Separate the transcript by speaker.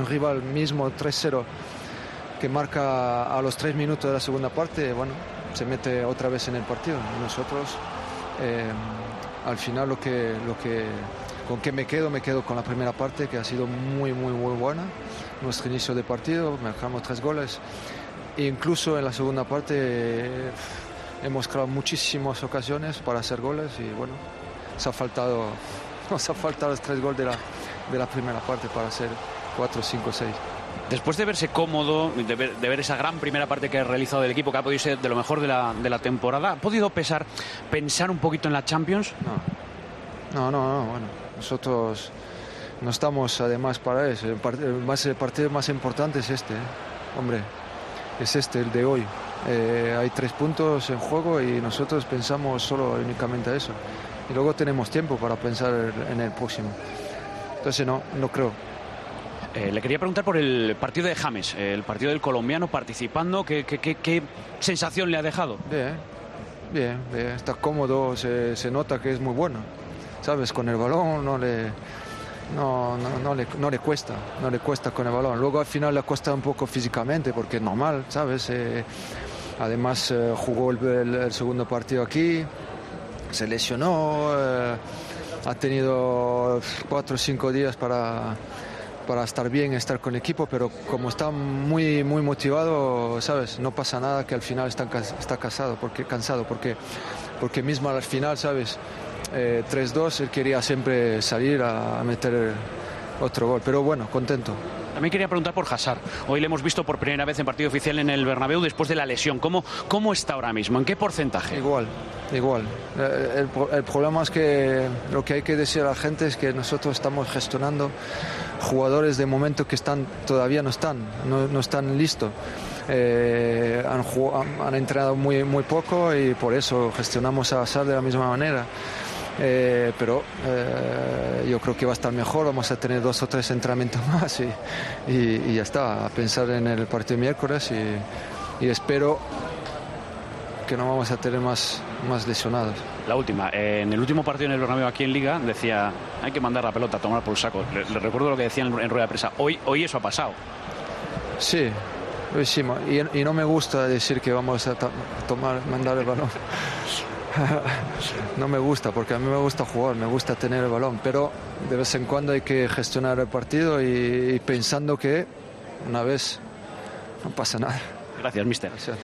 Speaker 1: rival mismo 3-0 que marca a los 3 minutos de la segunda parte, bueno, se mete otra vez en el partido. Y nosotros, al final, con qué me quedo con la primera parte, que ha sido muy buena. Nuestro inicio de partido, marcamos 3 goles. E incluso en la segunda parte hemos creado muchísimas ocasiones para hacer goles y bueno, nos ha faltado los 3 goles de la primera parte para hacer 4, 5, 6.
Speaker 2: Después de verse cómodo, de ver esa gran primera parte que ha realizado el equipo, que ha podido ser de lo mejor de la temporada, ¿ha podido pensar un poquito en la Champions?
Speaker 1: No, bueno, nosotros no estamos además para eso. El partido más importante es este, hombre, es el de hoy. Hay 3 puntos en juego y nosotros pensamos solo únicamente a eso. Y luego tenemos tiempo para pensar en el próximo. Entonces no creo.
Speaker 2: Le quería preguntar por el partido de James, el partido del colombiano participando. ¿Qué sensación le ha dejado?
Speaker 1: Bien, está cómodo, se nota que es muy bueno. ¿Sabes? Con el balón no le cuesta con el balón. Luego al final le cuesta un poco físicamente porque es normal, ¿sabes? Además jugó el segundo partido aquí, se lesionó, ha tenido 4 o 5 días para estar bien, estar con el equipo, pero como está muy motivado, ¿sabes? No pasa nada, que al final está cansado, porque mismo al final, ¿sabes? 3-2, él quería siempre salir a meter otro gol, pero bueno, contento.
Speaker 2: También quería preguntar por Hazard. Hoy le hemos visto por primera vez en partido oficial en el Bernabéu después de la lesión. ¿Cómo está ahora mismo? ¿En qué porcentaje?
Speaker 1: Igual. El problema es que lo que hay que decir a la gente es que nosotros estamos gestionando jugadores de momento que todavía no están listos. Han entrenado muy poco y por eso gestionamos a Hazard de la misma manera. Pero yo creo que va a estar mejor, vamos a tener 2 o 3 entrenamientos más y ya está, a pensar en el partido de miércoles y espero que no vamos a tener más lesionados.
Speaker 2: La última, en el último partido en el Bernabéu aquí en Liga decía, hay que mandar la pelota a tomar por el saco. Le recuerdo lo que decían en rueda de prensa. Hoy eso ha pasado.
Speaker 1: Sí, y no me gusta decir que vamos a mandar el balón. No me gusta, porque a mí me gusta jugar, me gusta tener el balón, pero de vez en cuando hay que gestionar el partido y pensando que una vez no pasa nada.
Speaker 2: Gracias, mister.
Speaker 1: Gracias.